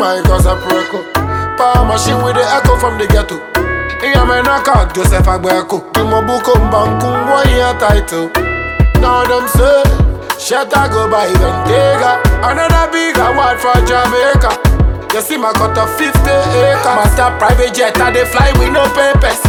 my cause a preco. Power machine with the echo from the ghetto. Yeah, me knock out Joseph Agbeko. In my book on Banku, 1 year title. Now them say, shut I go by Ventega. Another big award for Jamaica. You see my cut of 50 acres. Master private jet and they fly with no papers.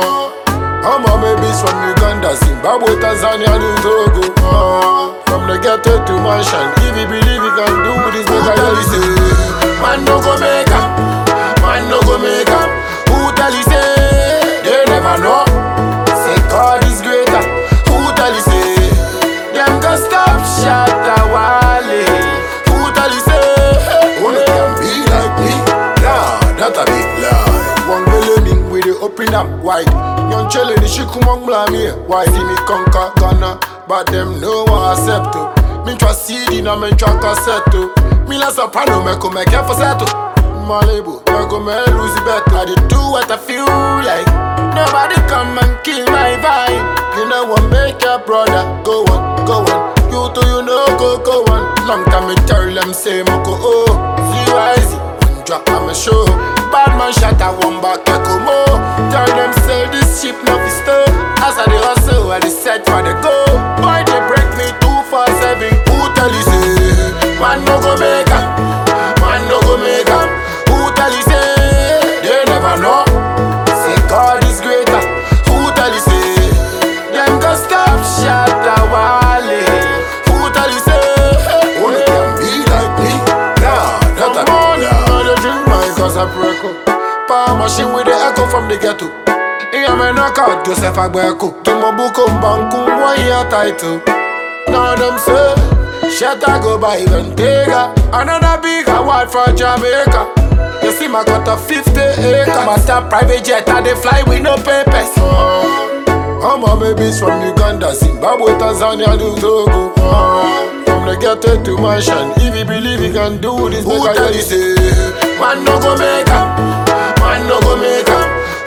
I'm a babies from Uganda, Zimbabwe, Tanzania, and Togo. From the ghetto to mansion. If you believe you can do this, make I say, man no go make up, man no go make up. Who tell you say? They never know. Say God is greater. Who tell you say? Them go stop Shatta Wale. Who tell you say? Only can be like me. Nah, that a big lie. One believing with the open up wide. Young chillin' the shit come on blame me. Why see me conquer Ghana? But them no one accept to. Me trust CD na me track cassette to. Me la soprano me come make for settle. Malibu, I go me lose bet. I did do what I feel like. Nobody come and kill my vibe. You know what make your brother go on, go on. You too, you know go on. Long time me tell them say Moko oh. See wise, one drop on my show. Bad man shot a one back echo more. Tell them say this ship no fi stop. As I dey hustle, I dey set for the goal. Boy they break me 247. Who tell you say man no go make up, man no go make up? Who tell you say they never know? Say God is greater. Who tell you say them go stop Shatta Wale? Who tell you say only can be like me? Nah, that a big lie. Drink my cause a preco. Power machine with the echo from the ghetto. Yeah, me knock out Joseph Agbeko. To my book on Banku, 1 year title. Now them say, shut I go by Ventega. Another big award for Jamaica. You see my cut of 50 acres. Master private jet and they fly with no papers. I'm a babies from Uganda, Zimbabwe, Tanzania, and Togo. From the ghetto to mansion. If you believe you can do this, who tell you say man no go make up, man no go make up?